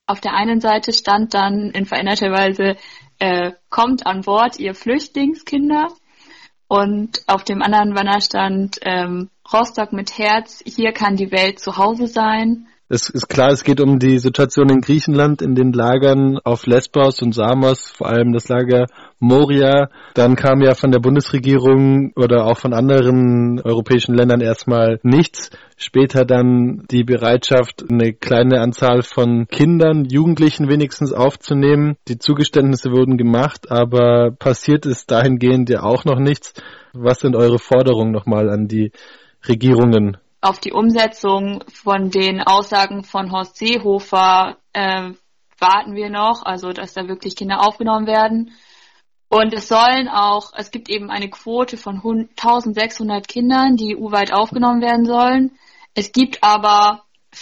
Auf der einen Seite stand dann in veränderter Weise, kommt an Bord, ihr Flüchtlingskinder. Und auf dem anderen Banner stand Rostock mit Herz, hier kann die Welt zu Hause sein. Es ist klar, es geht um die Situation in Griechenland, in den Lagern auf Lesbos und Samos, vor allem das Lager Moria. Dann kam ja von der Bundesregierung oder auch von anderen europäischen Ländern erstmal nichts. Später dann die Bereitschaft, eine kleine Anzahl von Kindern, Jugendlichen wenigstens aufzunehmen. Die Zugeständnisse wurden gemacht, aber passiert ist dahingehend ja auch noch nichts. Was sind eure Forderungen nochmal an die Regierungen? Auf die Umsetzung von den Aussagen von Horst Seehofer warten wir noch, also dass da wirklich Kinder aufgenommen werden. Und es gibt eben eine Quote von 1600 Kindern, die EU-weit aufgenommen werden sollen. Es gibt aber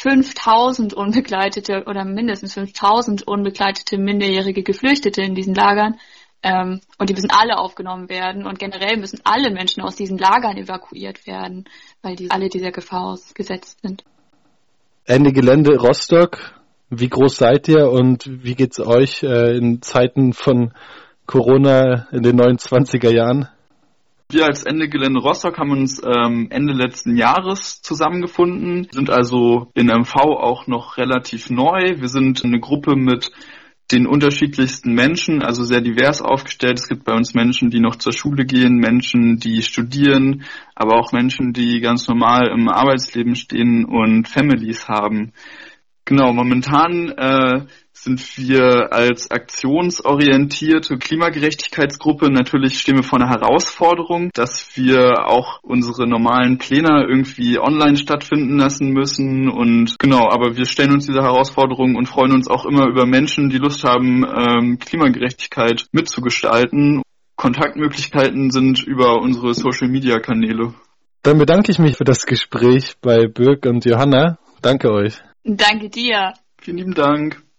5000 unbegleitete oder mindestens 5000 unbegleitete minderjährige Geflüchtete in diesen Lagern. Und die müssen alle aufgenommen werden. Und generell müssen alle Menschen aus diesen Lagern evakuiert werden, weil die alle dieser Gefahr ausgesetzt sind. Ende Gelände Rostock. Wie groß seid ihr und wie geht's euch in Zeiten von Corona in den 29er Jahren? Wir als Ende Gelände Rostock haben uns Ende letzten Jahres zusammengefunden, sind also in MV auch noch relativ neu. Wir sind eine Gruppe mit den unterschiedlichsten Menschen, also sehr divers aufgestellt. Es gibt bei uns Menschen, die noch zur Schule gehen, Menschen, die studieren, aber auch Menschen, die ganz normal im Arbeitsleben stehen und Families haben. Genau, momentan sind wir als aktionsorientierte Klimagerechtigkeitsgruppe, natürlich stehen wir vor einer Herausforderung, dass wir auch unsere normalen Pläne irgendwie online stattfinden lassen müssen und genau, aber wir stellen uns dieser Herausforderung und freuen uns auch immer über Menschen, die Lust haben, Klimagerechtigkeit mitzugestalten. Kontaktmöglichkeiten sind über unsere Social-Media-Kanäle. Dann bedanke ich mich für das Gespräch bei Birk und Johanna. Danke euch. Danke dir. Vielen lieben Dank.